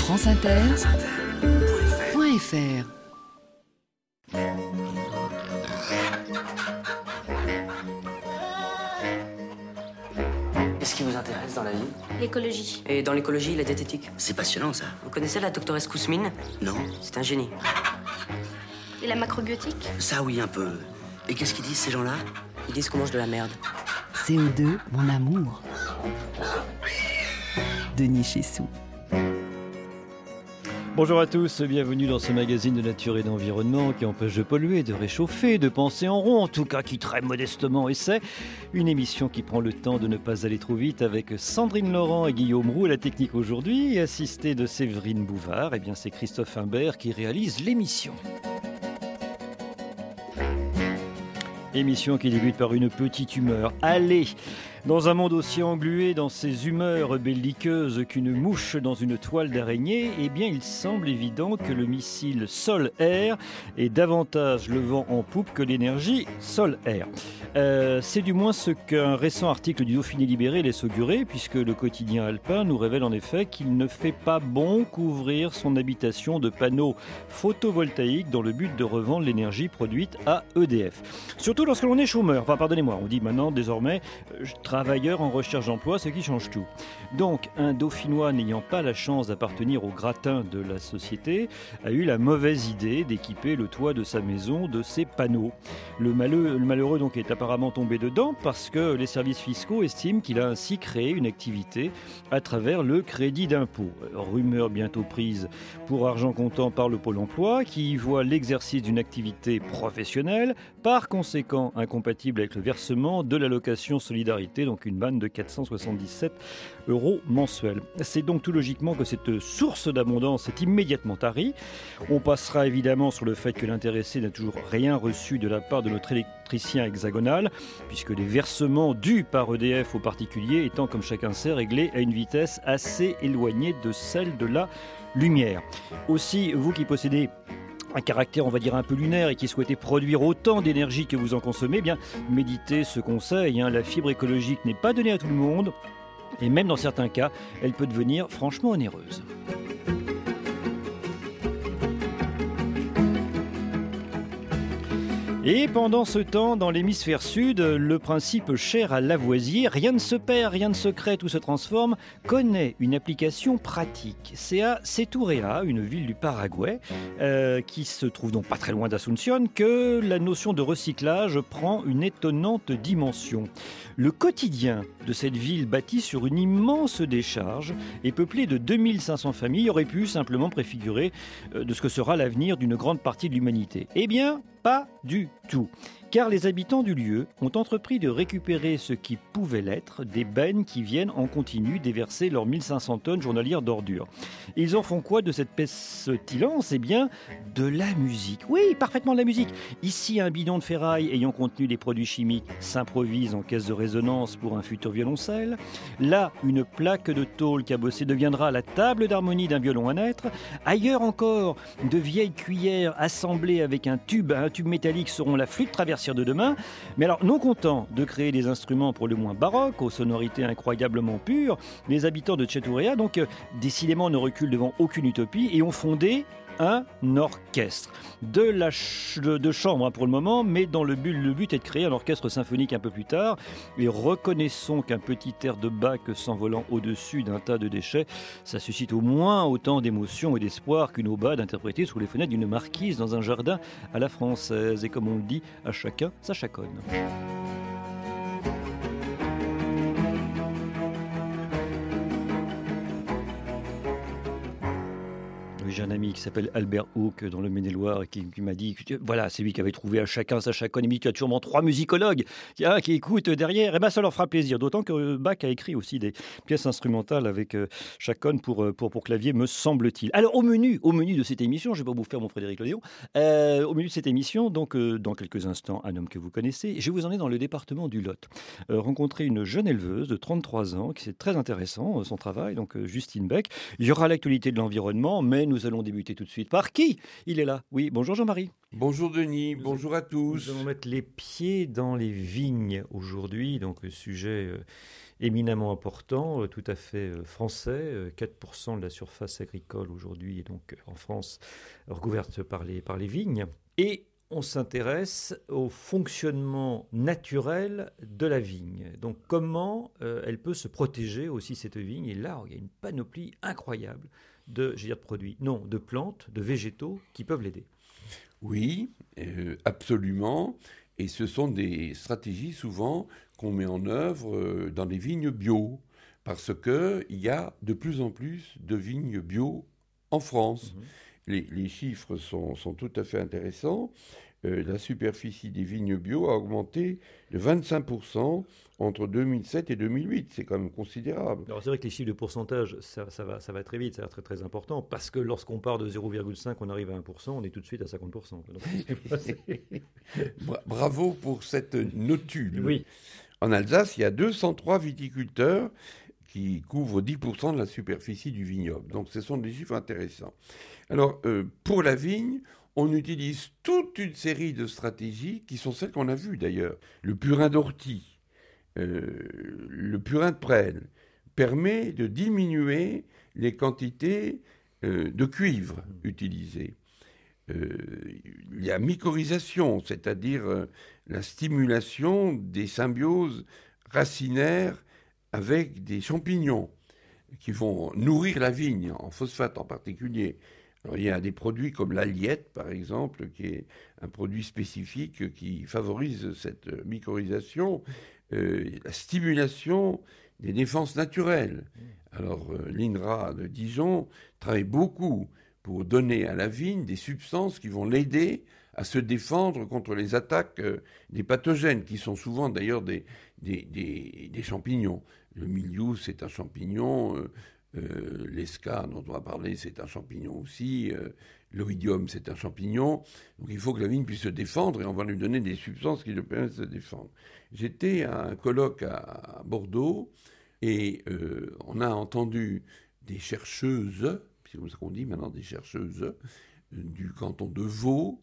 franceinter.fr. Qu'est-ce qui vous intéresse dans la vie? L'écologie. Et dans l'écologie, la diététique? C'est passionnant, ça. Vous connaissez la doctoresse Kousmine? Non? C'est un génie. Et la macrobiotique? Ça, oui, un peu. Et qu'est-ce qu'ils disent, ces gens-là? Ils disent qu'on mange de la merde. CO2, mon amour. Denis Chessou. Bonjour à tous, bienvenue dans ce magazine de nature et d'environnement qui empêche de polluer, de réchauffer, de penser en rond, en tout cas qui très modestement essaie. Une émission qui prend le temps de ne pas aller trop vite avec Sandrine Laurent et Guillaume Roux à la technique aujourd'hui, et assisté de Séverine Bouvard, et bien c'est Christophe Imbert qui réalise l'émission. Émission qui débute par une petite humeur. Allez! Dans un monde aussi englué dans ses humeurs belliqueuses qu'une mouche dans une toile d'araignée, eh bien il semble évident que le missile Sol-Air est davantage le vent en poupe que l'énergie Sol-Air. C'est du moins ce qu'un récent article du Dauphiné Libéré laisse augurer, puisque le quotidien alpin nous révèle en effet qu'il ne fait pas bon couvrir son habitation de panneaux photovoltaïques dans le but de revendre l'énergie produite à EDF. Surtout lorsque l'on est chômeur. Enfin, pardonnez-moi, on dit maintenant désormais travailleur en recherche d'emploi, ce qui change tout. Donc, un Dauphinois n'ayant pas la chance d'appartenir au gratin de la société a eu la mauvaise idée d'équiper le toit de sa maison de ces panneaux. Le malheureux donc est apparemment tombé dedans parce que les services fiscaux estiment qu'il a ainsi créé une activité à travers le crédit d'impôt. Rumeur bientôt prise pour argent comptant par le Pôle emploi qui y voit l'exercice d'une activité professionnelle, par conséquent incompatible avec le versement de l'allocation solidarité, donc une manne de 477 € mensuels. C'est donc tout logiquement que cette source d'abondance est immédiatement tarie. On passera évidemment sur le fait que l'intéressé n'a toujours rien reçu de la part de notre électricien hexagonal, puisque les versements dus par EDF aux particuliers étant, comme chacun sait, réglés à une vitesse assez éloignée de celle de la lumière. Aussi, vous qui possédez un caractère, on va dire, un peu lunaire et qui souhaitait produire autant d'énergie que vous en consommez, eh bien, méditez ce conseil. La fibre écologique n'est pas donnée à tout le monde et même dans certains cas, elle peut devenir franchement onéreuse. Et pendant ce temps, dans l'hémisphère sud, le principe cher à Lavoisier, rien ne se perd, rien ne se crée, tout se transforme, connaît une application pratique. C'est à Setúbal, une ville du Paraguay, qui se trouve donc pas très loin d'Asunción, que la notion de recyclage prend une étonnante dimension. Le quotidien de cette ville bâtie sur une immense décharge et peuplée de 2500 familles aurait pu simplement préfigurer de ce que sera l'avenir d'une grande partie de l'humanité. Eh bien, pas du tout. Car les habitants du lieu ont entrepris de récupérer ce qui pouvait l'être des bennes qui viennent en continu déverser leurs 1500 tonnes journalières d'ordures. Ils en font quoi de cette pestilence? Eh bien, de la musique. Oui, parfaitement de la musique. Ici, un bidon de ferraille ayant contenu des produits chimiques s'improvise en caisse de résonance pour un futur violoncelle. Là, une plaque de tôle cabossée deviendra la table d'harmonie d'un violon à naître. Ailleurs encore, de vieilles cuillères assemblées avec un tube métallique seront la flûte traversière de demain. Mais alors, non contents de créer des instruments pour le moins baroques, aux sonorités incroyablement pures, les habitants de Setúbal, donc décidément ne reculent devant aucune utopie et ont fondé un orchestre de chambre pour le moment, mais dans le but est de créer un orchestre symphonique un peu plus tard. Et reconnaissons qu'un petit air de Bach s'envolant au-dessus d'un tas de déchets, ça suscite au moins autant d'émotion et d'espoir qu'une aubade interprétée sous les fenêtres d'une marquise dans un jardin à la française. Et comme on le dit, à chacun sa chaconne. J'ai un ami qui s'appelle Albert Hauck dans le Maine-et-Loire qui m'a dit, voilà, c'est lui qui avait trouvé à chacun sa chaconne. Il m'a dit, tu as sûrement 3 musicologues qui écoutent derrière. Et bien, ça leur fera plaisir. D'autant que Bach a écrit aussi des pièces instrumentales avec chaconne pour clavier, me semble-t-il. Alors, au menu de cette émission, je ne vais pas vous faire mon Frédéric Lodéon, au menu de cette émission, donc dans quelques instants, un homme que vous connaissez, je vais vous emmener dans le département du Lot. Rencontrer une jeune éleveuse de 33 ans, qui c'est très intéressant, son travail, donc Justine Beck. Il y aura l'actualité de l'environnement, mais nous allons débuter tout de suite par qui? Il est là. Oui, bonjour Jean-Marie. Bonjour Denis, bonjour à tous. Nous allons mettre les pieds dans les vignes aujourd'hui, donc le sujet éminemment important, tout à fait français. 4% de la surface agricole aujourd'hui est donc en France recouverte par les vignes. Et on s'intéresse au fonctionnement naturel de la vigne. Donc comment elle peut se protéger aussi, cette vigne. Et là, il y a une panoplie incroyable de produits, non, de plantes, de végétaux qui peuvent l'aider. Oui, absolument. Et ce sont des stratégies souvent qu'on met en œuvre dans les vignes bio. Parce qu'il y a de plus en plus de vignes bio en France. Les chiffres sont tout à fait intéressants. La superficie des vignes bio a augmenté de 25% entre 2007 et 2008. C'est quand même considérable. Alors c'est vrai que les chiffres de pourcentage, ça va très vite, ça va être très, très important, parce que lorsqu'on part de 0,5, on arrive à 1%, on est tout de suite à 50%. Bravo pour cette notule. Oui. En Alsace, il y a 203 viticulteurs qui couvrent 10% de la superficie du vignoble. Donc ce sont des chiffres intéressants. Alors, pour la vigne, on utilise toute une série de stratégies qui sont celles qu'on a vues d'ailleurs. Le purin d'ortie, le purin de prêle permet de diminuer les quantités de cuivre utilisées. Il y a mycorhisation, c'est-à-dire la stimulation des symbioses racinaires avec des champignons qui vont nourrir la vigne, en phosphate en particulier. Alors, il y a des produits comme l'aliette, par exemple, qui est un produit spécifique qui favorise cette mycorhisation, la stimulation des défenses naturelles. Alors, l'INRA de Dijon travaille beaucoup pour donner à la vigne des substances qui vont l'aider à se défendre contre les attaques des pathogènes, qui sont souvent d'ailleurs des champignons. Le mildiou, c'est un champignon. L'esca, dont on va parler, c'est un champignon aussi. L'oïdium, c'est un champignon. Donc il faut que la vigne puisse se défendre et on va lui donner des substances qui lui permettent de se défendre. J'étais à un colloque à Bordeaux et on a entendu des chercheuses, c'est comme ça qu'on dit maintenant, des chercheuses du canton de Vaud,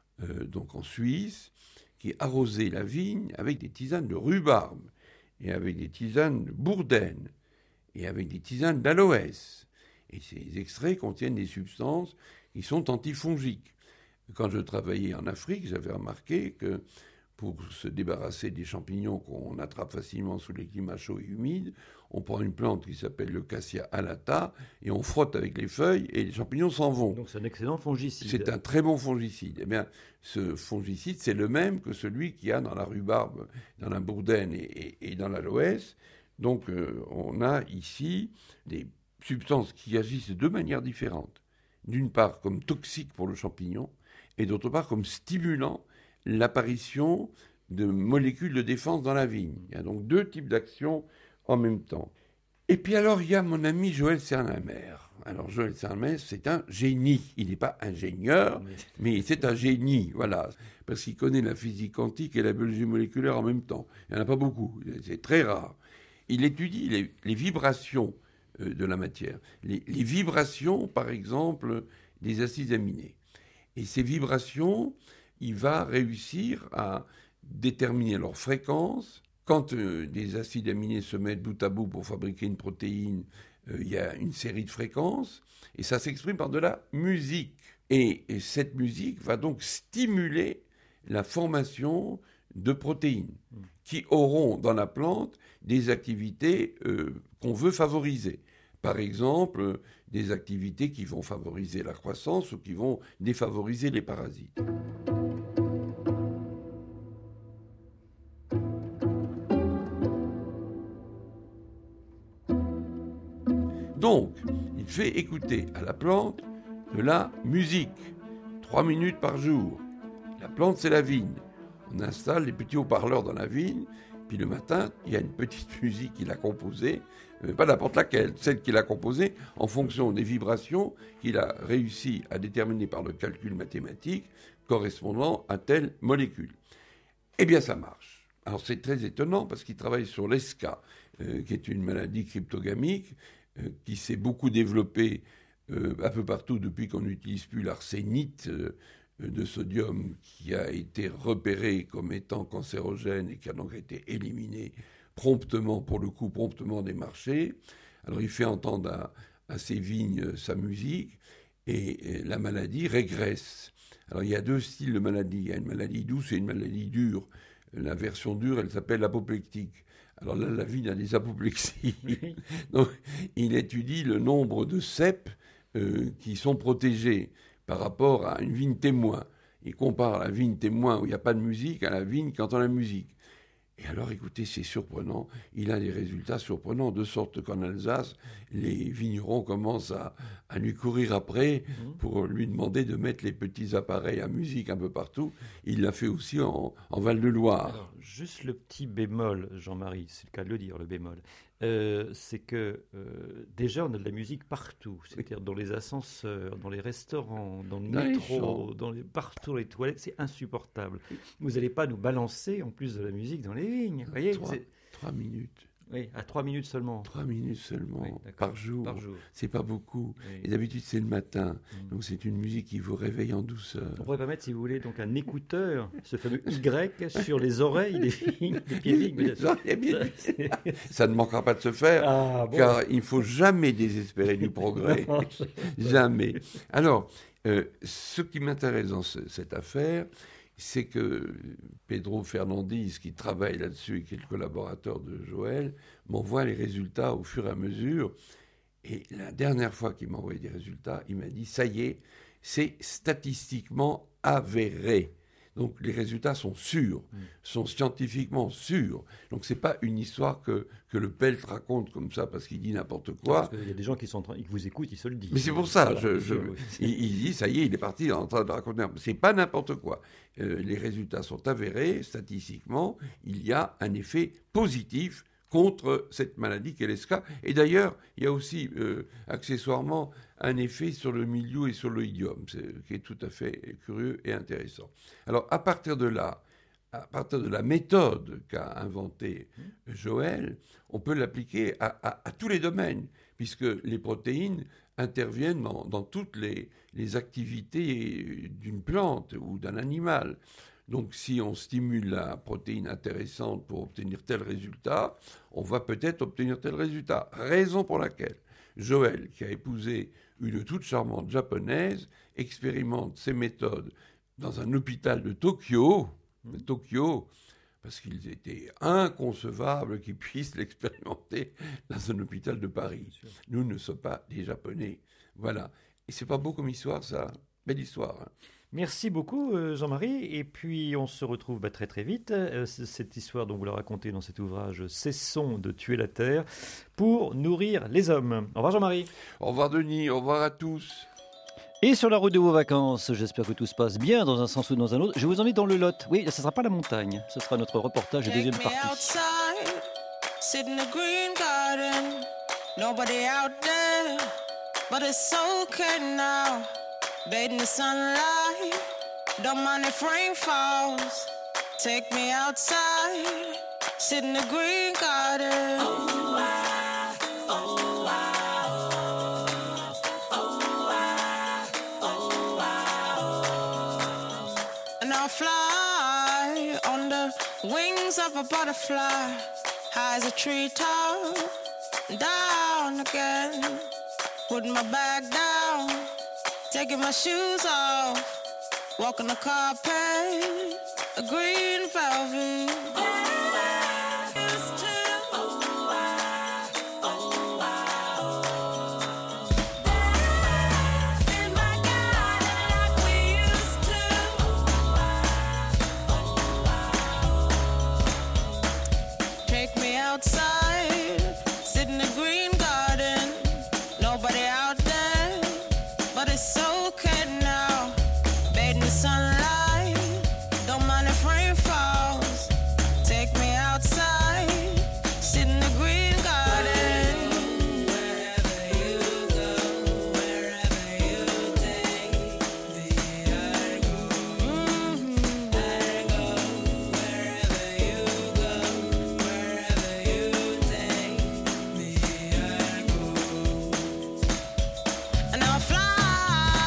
donc en Suisse, qui arrosaient la vigne avec des tisanes de rhubarbe et avec des tisanes de bourdaine et avec des tisanes d'aloès. Et ces extraits contiennent des substances qui sont antifongiques. Quand je travaillais en Afrique, j'avais remarqué que pour se débarrasser des champignons qu'on attrape facilement sous les climats chauds et humides, on prend une plante qui s'appelle le cassia alata et on frotte avec les feuilles et les champignons s'en vont. Donc c'est un excellent fongicide. C'est un très bon fongicide. Eh bien, ce fongicide, c'est le même que celui qu'il y a dans la rhubarbe, dans la bourdaine et dans l'aloès. Donc, on a ici des substances qui agissent de manière différente. D'une part, comme toxiques pour le champignon, et d'autre part, comme stimulant l'apparition de molécules de défense dans la vigne. Il y a donc deux types d'actions en même temps. Et puis alors, il y a mon ami Joël Cernamère. Alors, Joël Cernamère, c'est un génie. Il n'est pas ingénieur, mais c'est un génie, voilà. Parce qu'il connaît la physique quantique et la biologie moléculaire en même temps. Il n'y en a pas beaucoup, c'est très rare. Il étudie les vibrations de la matière. Les vibrations, par exemple, des acides aminés. Et ces vibrations, il va réussir à déterminer leur fréquence. Quand des acides aminés se mettent bout à bout pour fabriquer une protéine, il y a une série de fréquences. Et ça s'exprime par de la musique. Et cette musique va donc stimuler la formation de protéines qui auront dans la plante des activités qu'on veut favoriser. Par exemple, des activités qui vont favoriser la croissance ou qui vont défavoriser les parasites. Donc, il fait écouter à la plante de la musique, 3 minutes par jour. La plante, c'est la vigne. On installe les petits haut-parleurs dans la vigne, puis le matin, il y a une petite musique qu'il a composée, pas n'importe laquelle, celle qu'il a composée en fonction des vibrations qu'il a réussi à déterminer par le calcul mathématique correspondant à telle molécule. Eh bien, ça marche. Alors, c'est très étonnant parce qu'il travaille sur l'ESCA, qui est une maladie cryptogamique qui s'est beaucoup développée un peu partout depuis qu'on n'utilise plus l'arsénite de sodium qui a été repéré comme étant cancérogène et qui a donc été éliminé promptement démarché. Alors il fait entendre à ces vignes sa musique et la maladie régresse. Alors il y a 2 styles de maladie. Il y a une maladie douce et une maladie dure. La version dure, elle s'appelle apoplectique. Alors là, la vigne a des apoplexies. Donc, il étudie le nombre de ceps qui sont protégés par rapport à une vigne témoin. Il compare la vigne témoin où il n'y a pas de musique à la vigne qui entend la musique. Et alors, écoutez, c'est surprenant. Il a des résultats surprenants, de sorte qu'en Alsace, les vignerons commencent à lui courir après pour lui demander de mettre les petits appareils à musique un peu partout. Il l'a fait aussi en Val-de-Loire. Alors, juste le petit bémol, Jean-Marie, c'est le cas de le dire, le bémol. C'est que déjà, on a de la musique partout. C'est-à-dire dans les ascenseurs, dans les restaurants, dans le métro, partout dans les toilettes. C'est insupportable. Vous n'allez pas nous balancer en plus de la musique dans les vignes. Vous voyez, 3 minutes. Oui, à 3 minutes seulement. 3 minutes seulement, oui, par jour. C'est pas beaucoup. Oui. Et d'habitude, c'est le matin. Donc, c'est une musique qui vous réveille en douceur. On pourrait pas mettre, si vous voulez, donc un écouteur, ce fameux Y, sur les oreilles des vignes, des pieds de vigne. Ça ne manquera pas de se faire, car il ne faut jamais désespérer du progrès. Jamais. Alors, ce qui m'intéresse dans cette affaire, c'est que Pedro Fernandez, qui travaille là-dessus et qui est le collaborateur de Joël, m'envoie les résultats au fur et à mesure. Et la dernière fois qu'il m'a envoyé des résultats, il m'a dit « ça y est, c'est statistiquement avéré ». Donc les résultats sont sûrs, sont scientifiquement sûrs. Donc c'est pas une histoire que le Pelt raconte comme ça parce qu'il dit n'importe quoi. Parce qu'il y a des gens qui vous écoutent, ils se le disent. Mais c'est pour ça, il dit ça y est, il est parti en train de raconter. C'est pas n'importe quoi. Les résultats sont avérés statistiquement. Il y a un effet positif contre cette maladie qu'est l'ESCA. Et d'ailleurs, il y a aussi accessoirement un effet sur le milieu et sur l'oïdium, qui est tout à fait curieux et intéressant. Alors, à partir de là, à partir de la méthode qu'a inventée Joël, on peut l'appliquer à tous les domaines, puisque les protéines interviennent dans toutes les activités d'une plante ou d'un animal. Donc, si on stimule la protéine intéressante pour obtenir tel résultat, on va peut-être obtenir tel résultat. Raison pour laquelle Joël, qui a épousé une toute charmante japonaise, expérimente ces méthodes dans un hôpital de Tokyo, parce qu'il était inconcevable qu'ils puissent l'expérimenter dans un hôpital de Paris. Nous ne sommes pas des Japonais. Voilà. Et c'est pas beau comme histoire, ça. Belle histoire, hein. Merci beaucoup Jean-Marie, et puis on se retrouve très très vite. Cette histoire dont vous la racontez dans cet ouvrage « Cessons de tuer la terre pour nourrir les hommes ». Au revoir Jean-Marie. Au revoir Denis, au revoir à tous. Et sur la route de vos vacances, j'espère que tout se passe bien dans un sens ou dans un autre. Je vous emmène dans le Lot. Oui, ce ne sera pas la montagne, ce sera notre reportage de deuxième partie. Sit in the green garden, nobody out there, but it's okay now. Bathe in the sunlight, don't mind if rain falls. Take me outside, sit in the green garden. Oh, I, oh, I, oh, I, oh, I. And I'll fly on the wings of a butterfly, high as a treetop, down again. Put my bag down, taking my shoes off, walking the carpet, a green velvet. Take me outside, sit in the green garden, nobody out there, but it's okay now. Bathe in the sunlight, don't mind if rain falls. Take me outside, sit in the green garden. Wherever you go, wherever you take me, I go. I go. Wherever you go, wherever you take me, I go. And I'll fly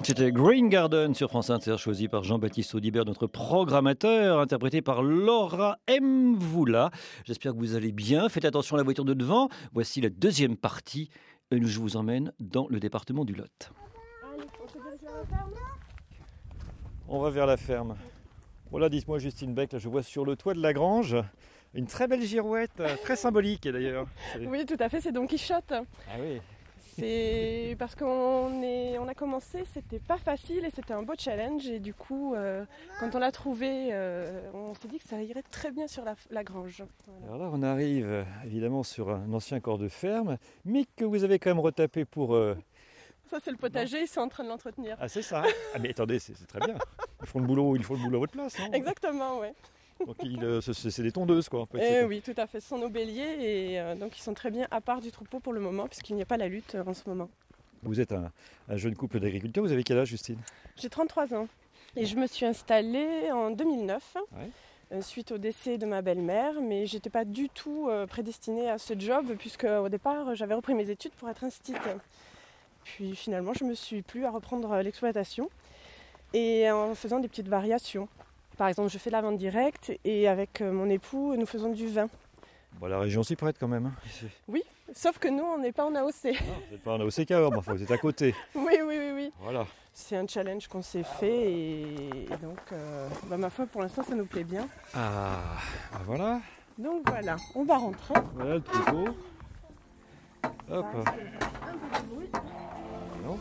C'était Green Garden sur France Inter, choisi par Jean-Baptiste Audibert, notre programmateur, interprété par Laura Mvula. J'espère que vous allez bien. Faites attention à la voiture de devant. Voici la deuxième partie. Je vous emmène dans le département du Lot. On va vers la ferme. Voilà, dites-moi Justine Beck, là, je vois sur le toit de la grange une très belle girouette, très symbolique d'ailleurs. Oui, tout à fait, c'est Don Quichotte. Ah oui. C'est parce qu'on a commencé, c'était pas facile et c'était un beau challenge. Et du coup, quand on l'a trouvé, on s'est dit que ça irait très bien sur la grange. Voilà. Alors là, on arrive évidemment sur un ancien corps de ferme, mais que vous avez quand même retapé pour... Ça, c'est le potager, ils sont en train de l'entretenir. Ah, c'est ça. Ah, mais attendez, c'est très bien. Ils font le boulot à votre place, non ? Exactement, oui. Donc c'est des tondeuses, quoi. En fait, oui, tout à fait. Ce sont nos béliers et donc ils sont très bien à part du troupeau pour le moment, puisqu'il n'y a pas la lutte en ce moment. Vous êtes un jeune couple d'agriculteurs. Vous avez quel âge, Justine ? J'ai 33 ans et je me suis installée en 2009. Ouais. Suite au décès de ma belle-mère, mais je n'étais pas du tout prédestinée à ce job, puisque au départ, j'avais repris mes études pour être institutrice. Puis finalement, je me suis plu à reprendre l'exploitation et en faisant des petites variations. Par exemple, je fais de la vente directe et avec mon époux, nous faisons du vin. Bon, la région s'y prête quand même. Hein. Oui, sauf que nous, on n'est pas en AOC. Non, vous n'êtes pas en AOC Cahors, mais enfin, vous êtes à côté. Oui. Voilà. C'est un challenge qu'on s'est fait et donc, ma foi, pour l'instant, ça nous plaît bien. Ah, ben voilà. Donc voilà, on va rentrer. Voilà le troupeau. Hop. Un peu de bruit. Non.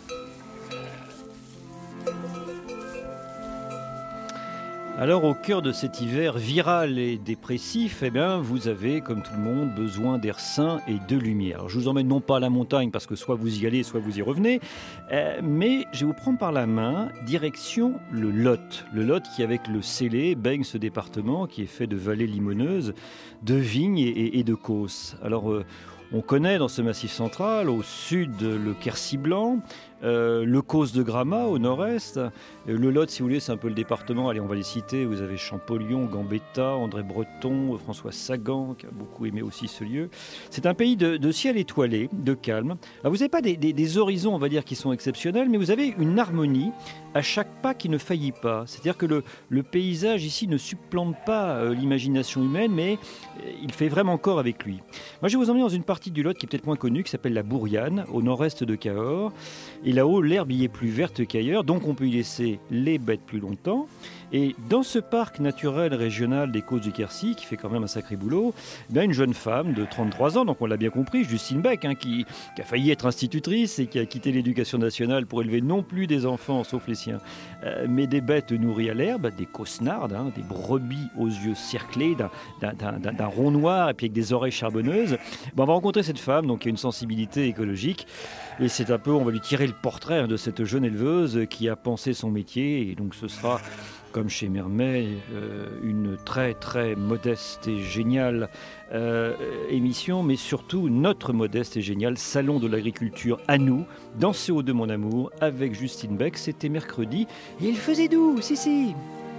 Alors au cœur de cet hiver viral et dépressif, vous avez, comme tout le monde, besoin d'air sain et de lumière. Alors, je vous emmène non pas à la montagne parce que soit vous y allez, soit vous y revenez, mais je vais vous prendre par la main, direction le Lot. Le Lot qui, avec le Célé, baigne ce département qui est fait de vallées limoneuses, de vignes et de causses. Alors on connaît dans ce massif central, au sud, le Quercy blanc, le Causse de Gramat au nord-est. Le Lot, si vous voulez, c'est un peu le département. Allez, on va les citer. Vous avez Champollion, Gambetta, André Breton, François Sagan, qui a beaucoup aimé aussi ce lieu. C'est un pays de ciel étoilé, de calme. Alors, vous n'avez pas des horizons, on va dire, qui sont exceptionnels, mais vous avez une harmonie à chaque pas qui ne faillit pas. C'est-à-dire que le paysage ici ne supplante pas l'imagination humaine, mais il fait vraiment corps avec lui. Moi, je vais vous emmener dans une partie du Lot qui est peut-être moins connue, qui s'appelle la Bourriane, au nord-est de Cahors. Et là-haut, l'herbe y est plus verte qu'ailleurs, donc on peut y laisser les bêtes plus longtemps. Et dans ce parc naturel régional des Causses du Quercy, qui fait quand même un sacré boulot, une jeune femme de 33 ans, donc on l'a bien compris, Justine Beck, qui a failli être institutrice et qui a quitté l'éducation nationale pour élever non plus des enfants, sauf les siens, mais des bêtes nourries à l'herbe, des cosnardes, des brebis aux yeux cerclés, d'un rond noir et puis avec des oreilles charbonneuses. On va rencontrer cette femme donc, qui a une sensibilité écologique. Et c'est un peu, on va lui tirer le portrait de cette jeune éleveuse qui a pensé son métier. Et donc ce sera, comme chez Mermet, une très très modeste et géniale émission, mais surtout notre modeste et génial salon de l'agriculture à nous, dans CO2 Mon Amour, avec Justine Beck. C'était mercredi et il faisait doux, si. Et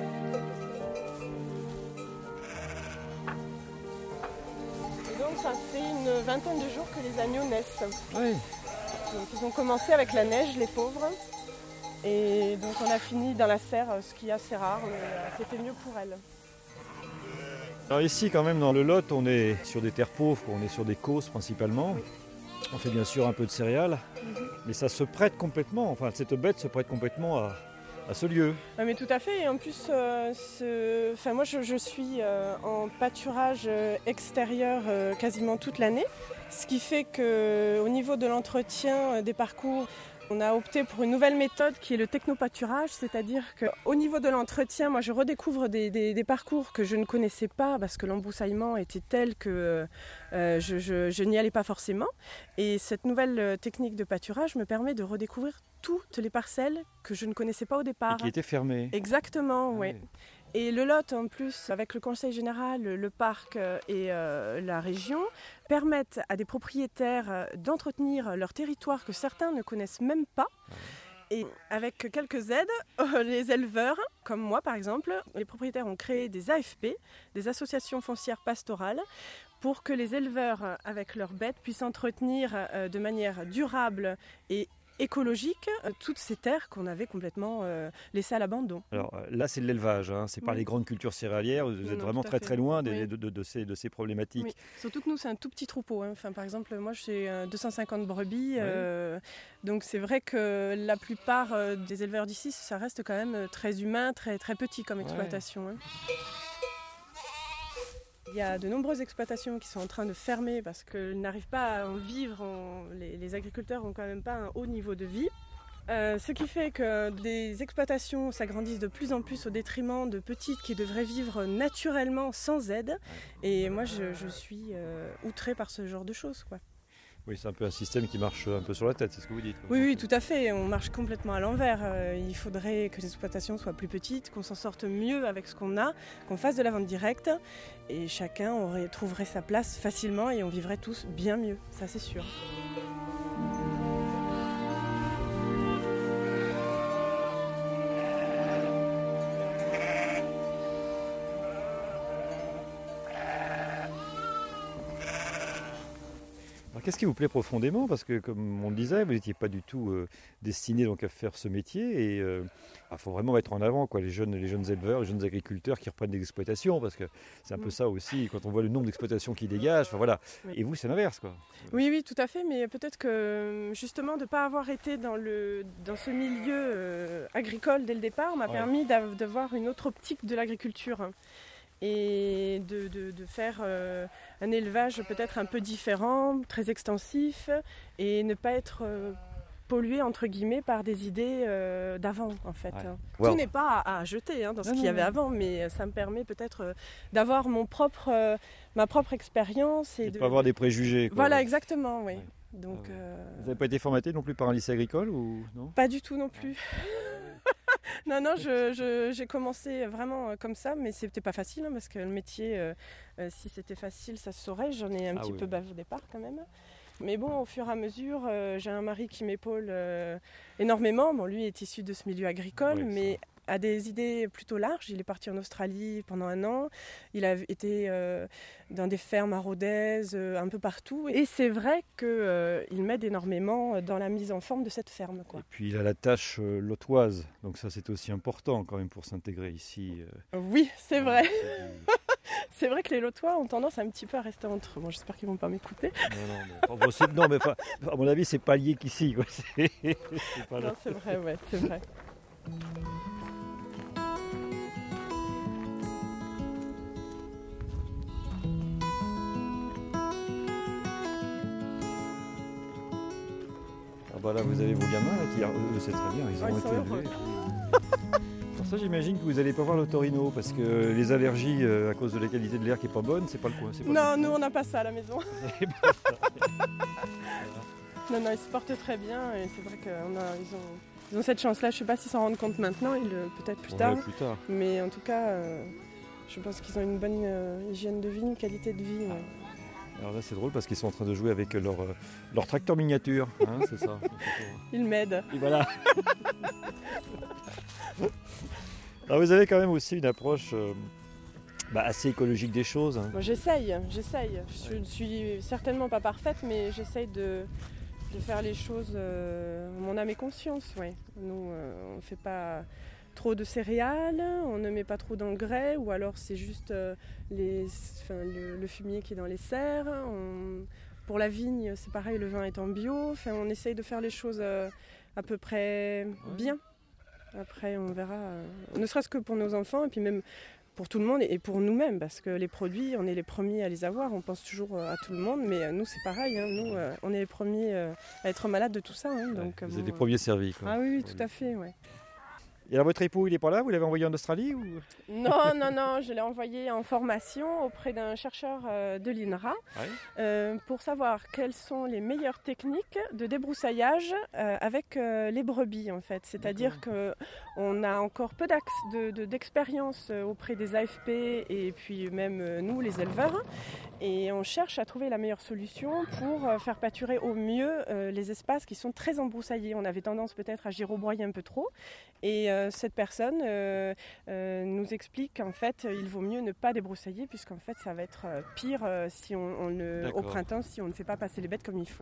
donc ça fait une vingtaine de jours que les agneaux naissent. Oui. Donc ils ont commencé avec la neige, les pauvres. Et donc on a fini dans la serre, ce qui est assez rare, mais c'était mieux pour elles. Alors ici quand même dans le Lot, on est sur des terres pauvres, on est sur des causses principalement. On fait bien sûr un peu de céréales, mais ça se prête complètement, cette bête se prête complètement à ce lieu. Ah, mais tout à fait, et en plus, moi je suis en pâturage extérieur quasiment toute l'année, ce qui fait qu'au niveau de l'entretien des parcours, on a opté pour une nouvelle méthode qui est le technopâturage, c'est-à-dire qu'au niveau de l'entretien, moi je redécouvre des parcours que je ne connaissais pas parce que l'embroussaillement était tel que je n'y allais pas forcément. Et cette nouvelle technique de pâturage me permet de redécouvrir toutes les parcelles que je ne connaissais pas au départ. Et qui étaient fermées. Exactement, oui. Et le Lot, en plus, avec le Conseil général, le parc et la région, permettent à des propriétaires d'entretenir leur territoire que certains ne connaissent même pas. Et avec quelques aides, les éleveurs, comme moi par exemple, les propriétaires ont créé des AFP, des associations foncières pastorales, pour que les éleveurs, avec leurs bêtes, puissent entretenir de manière durable et écologique toutes ces terres qu'on avait complètement laissées à l'abandon. Alors là, c'est de l'élevage, hein. C'est pas les grandes cultures céréalières. Vous êtes Non, vraiment tout à très fait. très loin Oui. de ces problématiques. Oui. Surtout que nous, c'est un tout petit troupeau. Enfin, par exemple, moi, j'ai 250 brebis. Donc, c'est vrai que la plupart des éleveurs d'ici, ça reste quand même très humain, très, très petit comme exploitation. Hein. Il y a de nombreuses exploitations qui sont en train de fermer parce qu'ils n'arrivent pas à en vivre. Les agriculteurs n'ont quand même pas un haut niveau de vie. Ce qui fait que des exploitations s'agrandissent de plus en plus au détriment de petites qui devraient vivre naturellement sans aide. Et moi, je suis outrée par ce genre de choses, quoi. Oui, c'est un peu un système qui marche un peu sur la tête, c'est ce que vous dites. Oui, tout à fait. On marche complètement à l'envers. Il faudrait que les exploitations soient plus petites, qu'on s'en sorte mieux avec ce qu'on a, qu'on fasse de la vente directe. Et chacun trouverait sa place facilement et on vivrait tous bien mieux. Ça, c'est sûr. Alors, qu'est-ce qui vous plaît profondément? Parce que, comme on le disait, vous n'étiez pas du tout destiné donc à faire ce métier. Et il faut vraiment mettre en avant les jeunes éleveurs, les jeunes agriculteurs qui reprennent des exploitations. Parce que c'est un peu ça aussi, quand on voit le nombre d'exploitations qui dégagent. Enfin, voilà. Oui. Et vous, c'est l'inverse, quoi. Oui, tout à fait. Mais peut-être que justement de ne pas avoir été dans ce milieu agricole dès le départ m'a permis d'avoir une autre optique de l'agriculture. Et de faire un élevage peut-être un peu différent, très extensif, et ne pas être pollué, entre guillemets, par des idées d'avant, en fait. Ouais. Tout n'est pas à jeter dans ce qu'il y avait avant, mais ça me permet peut-être d'avoir ma propre expérience. Et de ne pas avoir des préjugés, quoi. Voilà, exactement, oui. Donc, Vous n'avez pas été formaté non plus par un lycée agricole ou non? Pas du tout non plus. Non, j'ai commencé vraiment comme ça, mais c'était pas facile, parce que le métier, si c'était facile, ça se saurait. J'en ai un petit peu bavé au départ quand même. Mais bon, au fur et à mesure, j'ai un mari qui m'épaule énormément. Bon, lui est issu de ce milieu agricole, mais a des idées plutôt larges. Il est parti en Australie pendant 1 an. Il a été dans des fermes à Rodez, un peu partout. Et c'est vrai qu'il m'aide énormément dans la mise en forme de cette ferme, quoi. Et puis il a la tâche lotoise, donc ça c'est aussi important quand même pour s'intégrer ici. Oui, c'est vrai. C'est vrai que les Lotois ont tendance un petit peu à rester entre eux. Bon, j'espère qu'ils ne vont pas m'écouter. Non, mais à mon avis, c'est pas lié qu'ici, quoi. Non, c'est vrai, ouais, c'est vrai. Là, vous avez vos gamins là, qui c'est très bien, ils ont été élevés. Pour ça, j'imagine que vous n'allez pas voir l'otorino parce que les allergies à cause de la qualité de l'air qui est pas bonne, c'est pas le coin. Non, nous on n'a pas ça à la maison. Non, ils se portent très bien et c'est vrai qu'ils ont cette chance-là. Je ne sais pas s'ils s'en rendent compte maintenant, peut-être plus tard. Mais en tout cas, je pense qu'ils ont une bonne hygiène de vie, une qualité de vie. Ouais. Alors là, c'est drôle parce qu'ils sont en train de jouer avec leur tracteur miniature, hein, c'est ça. Ils m'aident. Et voilà. Alors vous avez quand même aussi une approche assez écologique des choses. Hein. Bon, j'essaye. Je ne suis certainement pas parfaite, mais j'essaye de faire les choses mon âme et conscience. Ouais. Nous, on ne fait pas trop de céréales, on ne met pas trop d'engrais, ou alors c'est juste le fumier qui est dans les serres. Pour la vigne, c'est pareil, le vin est en bio. Enfin, on essaye de faire les choses à peu près bien. Après, on verra, ne serait-ce que pour nos enfants, et puis même pour tout le monde, et pour nous-mêmes, parce que les produits, on est les premiers à les avoir, on pense toujours à tout le monde, mais nous, c'est pareil, hein, nous, on est les premiers à être malades de tout ça. Hein, donc, vous êtes les premiers servis, quoi. Ah oui, tout à fait, ouais. Et alors votre époux, il n'est pas là? Vous l'avez envoyé en Australie ou... Non, je l'ai envoyé en formation auprès d'un chercheur de l'INRA pour savoir quelles sont les meilleures techniques de débroussaillage avec les brebis, en fait. C'est-à-dire qu'on a encore peu d'expérience auprès des AFP et puis même nous, les éleveurs. Et on cherche à trouver la meilleure solution pour faire pâturer au mieux les espaces qui sont très embroussaillés. On avait tendance peut-être à girobroyer un peu trop. Et cette personne nous explique qu'en fait, il vaut mieux ne pas débroussailler puisqu'en fait, ça va être pire au printemps si on ne fait pas passer les bêtes comme il faut.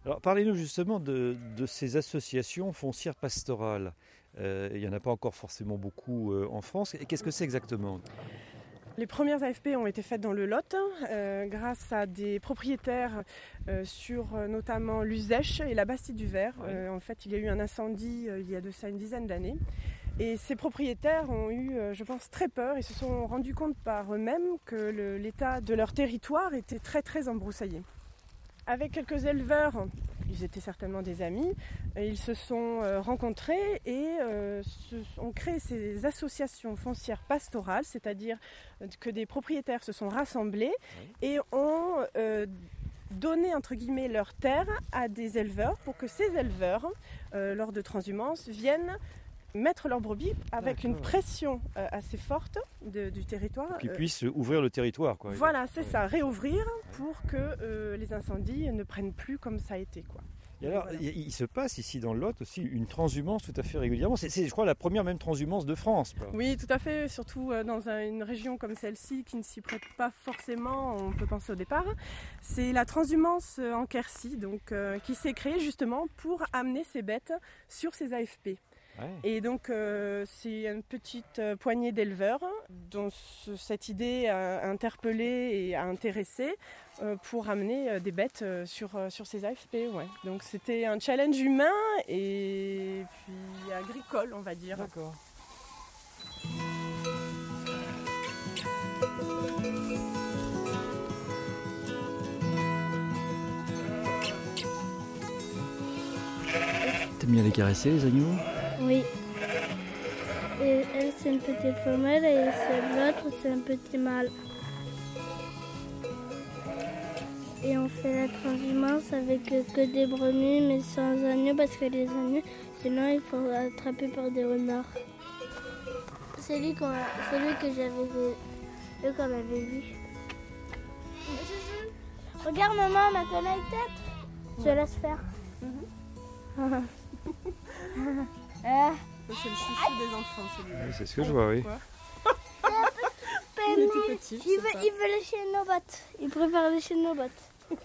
Alors parlez-nous justement de ces associations foncières pastorales. Il n'y en a pas encore forcément beaucoup en France. Et qu'est-ce que c'est exactement ? Les premières AFP ont été faites dans le Lot grâce à des propriétaires sur notamment l'Uzèche et la Bastide du Vert. En fait, il y a eu un incendie il y a de ça une dizaine d'années. Et ces propriétaires ont eu, je pense, très peur. Ils se sont rendus compte par eux-mêmes que l'état de leur territoire était très très embroussaillé. Avec quelques éleveurs, ils étaient certainement des amis, ils se sont rencontrés et ont créé ces associations foncières pastorales, c'est-à-dire que des propriétaires se sont rassemblés et ont donné entre guillemets leurs terres à des éleveurs pour que ces éleveurs, lors de transhumances, viennent mettre leurs brebis avec une pression assez forte du territoire. Qui puissent ouvrir le territoire, quoi. Voilà, c'est ça, réouvrir pour que les incendies ne prennent plus comme ça a été, quoi. Et alors, Voilà. il se passe ici dans le Lot aussi une transhumance tout à fait régulièrement. C'est je crois, la première même transhumance de France, quoi. Oui, tout à fait, surtout dans une région comme celle-ci qui ne s'y prête pas forcément, on peut penser au départ. C'est la transhumance en Quercy, donc, qui s'est créée justement pour amener ces bêtes sur ces AFP. Ouais. Et donc c'est une petite poignée d'éleveurs dont cette idée a interpellé et a intéressé pour amener des bêtes sur ces AFP. Ouais. Donc c'était un challenge humain et puis agricole, on va dire. D'accord. T'aimes bien les caresser, les agneaux ? Oui. Et elle, c'est une petite femelle et l'autre, c'est un petit mâle. Et on fait la transhumance avec que des brebis, mais sans agneaux, parce que les agneaux, sinon, il faut attraper par des renards. Celui que j'avais vu, qu'on avait vu. Regarde, maman, maintenant la tête. Je laisse faire. C'est le chouchou des enfants, celui-là. Oui, c'est ce que je vois, oui. Il est tout petit. Il veut lécher nos bottes. Il préfère lécher nos bottes.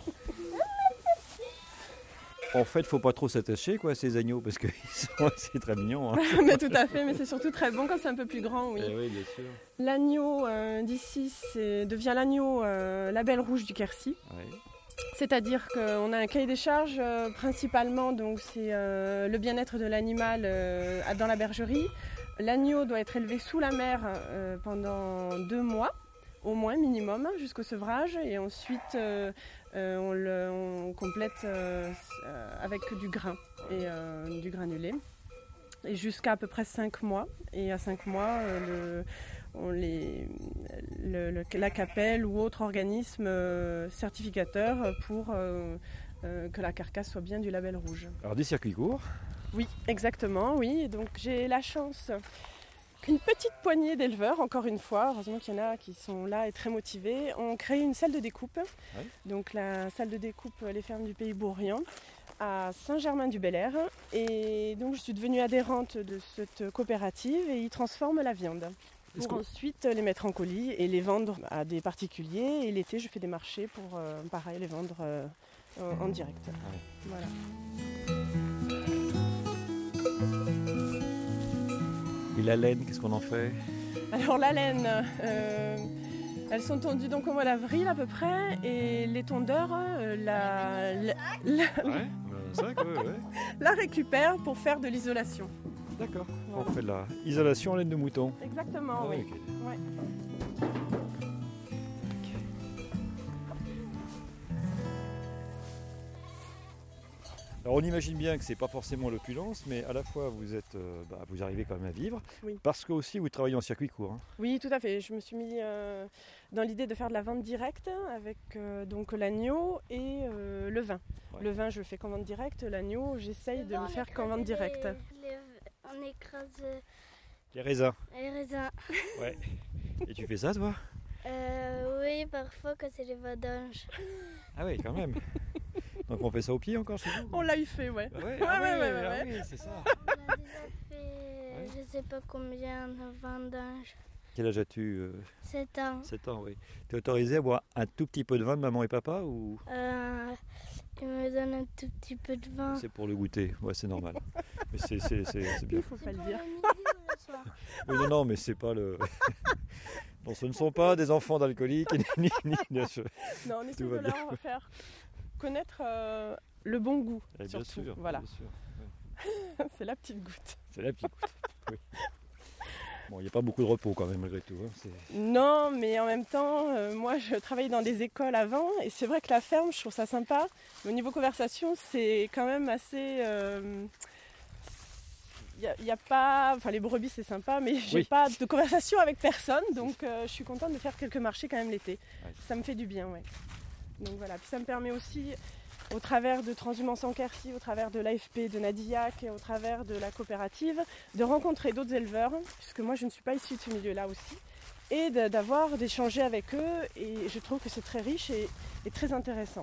En fait, il ne faut pas trop s'attacher, quoi, à ces agneaux, parce que c'est très mignon. Hein. Mais tout à fait, mais c'est surtout très bon quand c'est un peu plus grand, oui. Eh oui, bien sûr. L'agneau d'ici devient l'agneau label rouge du Quercy. Oui. C'est-à-dire qu'on a un cahier des charges principalement, donc c'est le bien-être de l'animal dans la bergerie. L'agneau doit être élevé sous la mer pendant 2 mois, au moins minimum, jusqu'au sevrage. Et ensuite, on complète avec du grain et du granulé. Et jusqu'à à peu près 5 mois. Et à 5 mois, la CAPEL ou autre organisme certificateur pour que la carcasse soit bien du label rouge. Alors des circuits courts. Oui, exactement, oui. Donc j'ai la chance qu'une petite poignée d'éleveurs, encore une fois, heureusement qu'il y en a qui sont là et très motivés, ont créé une salle de découpe. Ouais. Donc la salle de découpe Les Fermes du Pays Bourriant à Saint-Germain-du-Bel-Air. Et donc je suis devenue adhérente de cette coopérative et ils transforment la viande. Pour ensuite les mettre en colis et les vendre à des particuliers. Et l'été, je fais des marchés pour, pareil, les vendre en direct. Ouais. Voilà. Et la laine, qu'est-ce qu'on en fait ? Alors la laine, elles sont tondues donc au mois d'avril à peu près. Et les tondeurs la récupèrent pour faire de l'isolation. D'accord, voilà. On fait de la isolation en laine de mouton. Exactement, oui. Okay. Ouais. Alors on imagine bien que c'est pas forcément l'opulence, mais à la fois vous arrivez quand même à vivre, oui. Parce que aussi vous travaillez en circuit court. Hein. Oui, tout à fait. Je me suis mis dans l'idée de faire de la vente directe avec donc l'agneau et le vin. Ouais. Le vin, je le fais qu'en vente directe. L'agneau, j'essaye de le faire qu'en vente directe. On écrase les raisins. Les raisins. Ouais. Et tu fais ça, toi ? Oui, parfois quand c'est les vendanges. Ah oui, quand même. Donc on fait ça au pied encore chez vous ? On l'a eu fait, ouais. Ouais, oui, c'est ça. On a déjà fait, je sais pas combien de vendanges. Quel âge as-tu 7 ans. 7 ans, oui. Tu es autorisé à boire un tout petit peu de vin de maman et papa ou Il me donne un tout petit peu de vin. C'est pour le goûter, ouais, c'est normal. Mais c'est bien. Il faut pas le dire. Pour le midi ou le soir? Oui, non, mais c'est pas le. Non, ce ne sont pas des enfants d'alcooliques, ni bien sûr. Non, on essaie Tout de va bien. leur faire connaître le bon goût. Eh bien surtout. sûr, Voilà. bien sûr. C'est la petite goutte. C'est la petite goutte. Oui. Bon, il n'y a pas beaucoup de repos quand même, malgré tout. Hein. Non, mais en même temps, moi je travaillais dans des écoles avant et c'est vrai que la ferme, je trouve ça sympa. Mais au niveau conversation, c'est quand même assez. Il y a pas. Enfin, les brebis c'est sympa, mais j'ai pas de conversation avec personne. Donc je suis contente de faire quelques marchés quand même l'été. Ouais. Ça me fait du bien, ouais. Donc voilà. Puis ça me permet aussi, au travers de Transhumance en Quercy, au travers de l'AFP de Nadillac et au travers de la coopérative, de rencontrer d'autres éleveurs, puisque moi je ne suis pas issue de ce milieu-là aussi, et d'échanger avec eux, et je trouve que c'est très riche et très intéressant.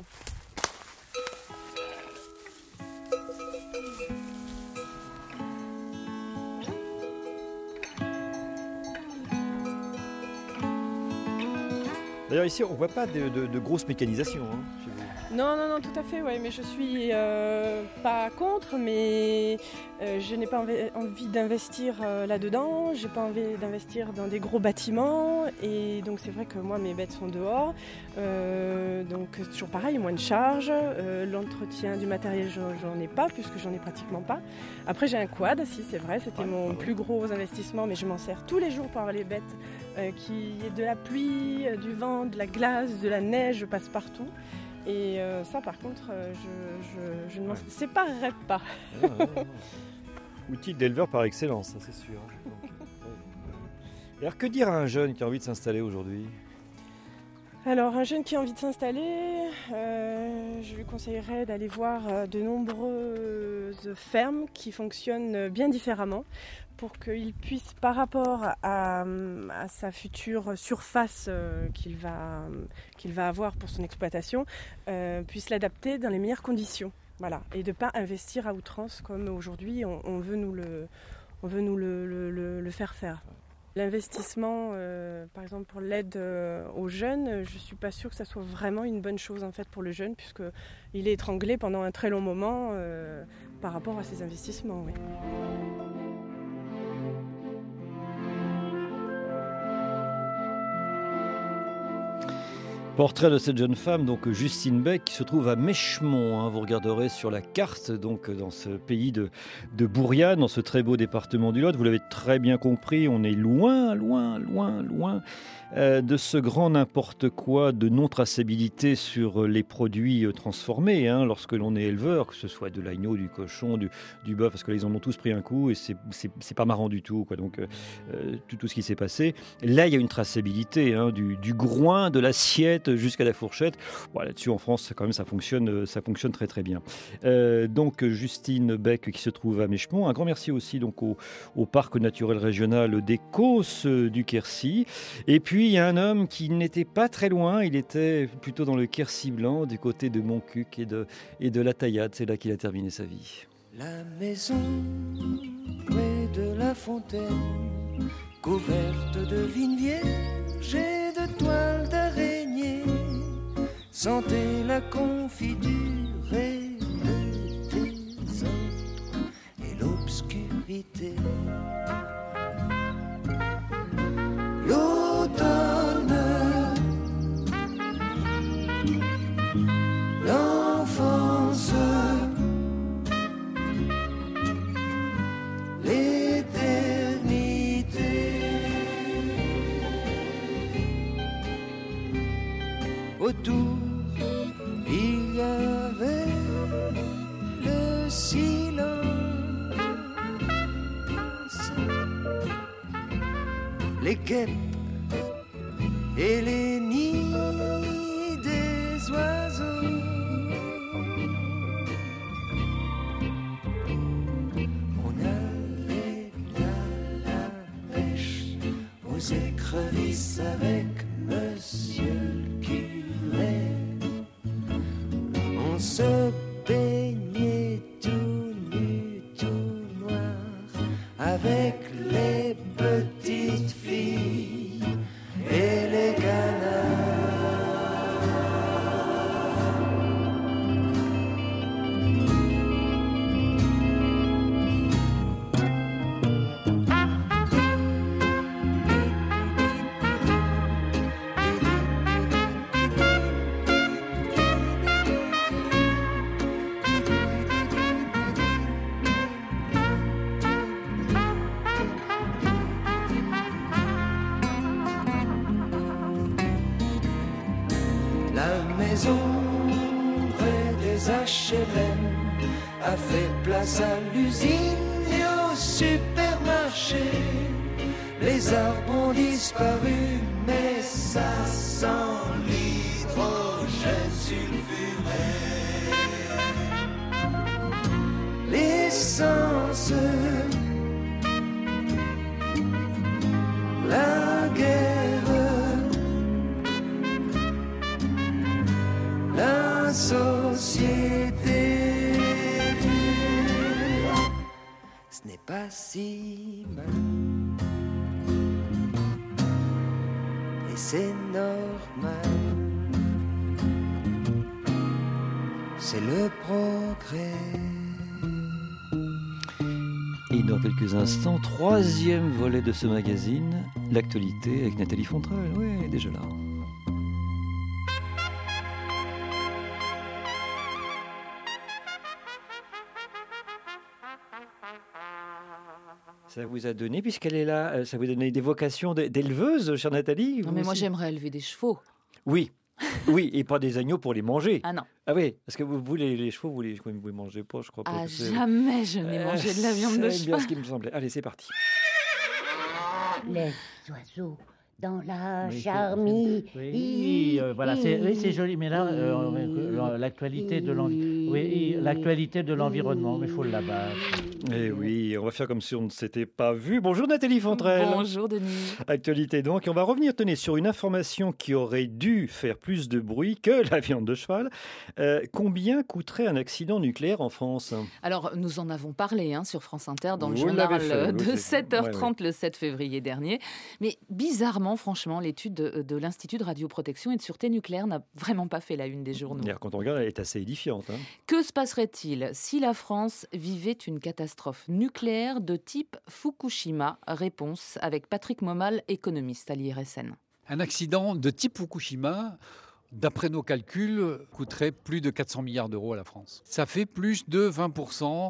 D'ailleurs, ici, on ne voit pas de grosse mécanisation hein, chez vous. Non, tout à fait, ouais, mais je suis pas contre, mais je n'ai pas envie d'investir là-dedans, j'ai pas envie d'investir dans des gros bâtiments, et donc c'est vrai que moi mes bêtes sont dehors, donc toujours pareil, moins de charges, l'entretien du matériel j'en ai pas, puisque j'en ai pratiquement pas. Après j'ai un quad, si c'est vrai, c'était mon plus gros investissement, mais je m'en sers tous les jours pour avoir les bêtes, qu'il y ait de la pluie, du vent, de la glace, de la neige, je passe partout. Et ça, par contre, je ne m'en séparerai pas. Non. Outil d'éleveur par excellence, ça c'est sûr. Donc, Et alors, que dire à un jeune qui a envie de s'installer aujourd'hui ? Alors, un jeune qui a envie de s'installer, je lui conseillerais d'aller voir de nombreuses fermes qui fonctionnent bien différemment, pour qu'il puisse, par rapport à sa future surface qu'il va avoir pour son exploitation, puisse l'adapter dans les meilleures conditions. Voilà. Et de ne pas investir à outrance comme aujourd'hui on veut nous le faire faire. L'investissement, par exemple pour l'aide aux jeunes, je ne suis pas sûre que ça soit vraiment une bonne chose en fait pour le jeune, puisqu'il est étranglé pendant un très long moment par rapport à ses investissements. Oui. Portrait de cette jeune femme, donc Justine Beck, qui se trouve à Mèchemont. Hein. Vous regarderez sur la carte, donc dans ce pays de Bouriane, dans ce très beau département du Lot. Vous l'avez très bien compris, on est loin de ce grand n'importe quoi de non-traçabilité sur les produits transformés. Hein, lorsque l'on est éleveur, que ce soit de l'agneau, du cochon, du bœuf, parce que là, ils en ont tous pris un coup et c'est pas marrant du tout. Quoi. Donc tout ce qui s'est passé. Là, il y a une traçabilité hein, du groin, de l'assiette jusqu'à la fourchette. Bon, là-dessus, en France, quand même, ça fonctionne très très bien. Donc Justine Beck qui se trouve à Mèchemont. Un grand merci aussi donc au parc naturel régional des Causses du Quercy. Et puis il y a un homme qui n'était pas très loin. Il était plutôt dans le Quercy blanc, du côté de Montcuq et de la Taillade. C'est là qu'il a terminé sa vie. La maison près de la fontaine, couverte de vignes vierges et de toiles d'araignée, sentait la confiture et le désordre et l'obscurité. L'automne, l'enfance, l'éternité. Autour, il y avait le silence, les guêpes et les nids des oiseaux. On allait à la pêche aux écrevisses avec monsieur le curé. On se baignait tout nu, tout noir avec les petites filles et les canards. maisons près des HLM a fait place à l'usine et au supermarché. Les arbres ont disparu, mais ça sent l'hydrogène sulfuré. L'essence, la guerre, la société. Ce n'est pas si mal. Et c'est normal. C'est le progrès. Et dans quelques instants, 3e volet de ce magazine, l'actualité avec Nathalie Fontrelle. Oui, déjà là. Ça vous a donné, puisqu'elle est là, ça vous a donné des vocations d'éleveuse, chère Nathalie? Non, mais moi j'aimerais élever des chevaux. Oui. Oui, et pas des agneaux pour les manger. Ah non. Ah oui, parce que vous les chevaux, vous les mangez pas, je crois pas. Ah, jamais je n'ai mangé de la viande de cheval. C'est bien ce qui me semblait. Allez, c'est parti. Les oiseaux dans la charmille. Oui, voilà, c'est joli, mais là, l'actualité de l'environnement, mais il faut l'abattre. Eh oui, on va faire comme si on ne s'était pas vu. Bonjour Nathalie Fontrelle. Bonjour Denis. Actualité donc, et on va revenir, tenez, sur une information qui aurait dû faire plus de bruit que la viande de cheval. Combien coûterait un accident nucléaire en France? Alors, nous en avons parlé sur France Inter dans le Vous journal l'avez fait, de 7h30 ouais. le 7 février dernier. Mais bizarrement, franchement, l'étude de l'Institut de radioprotection et de sûreté nucléaire n'a vraiment pas fait la une des journaux. D'ailleurs, quand on regarde, elle est assez édifiante. Que se passerait-il si la France vivait une catastrophe nucléaire de type Fukushima? Réponse avec Patrick Momal, économiste à l'IRSN. Un accident de type Fukushima, d'après nos calculs, coûterait plus de 400 milliards d'euros à la France. Ça fait plus de 20%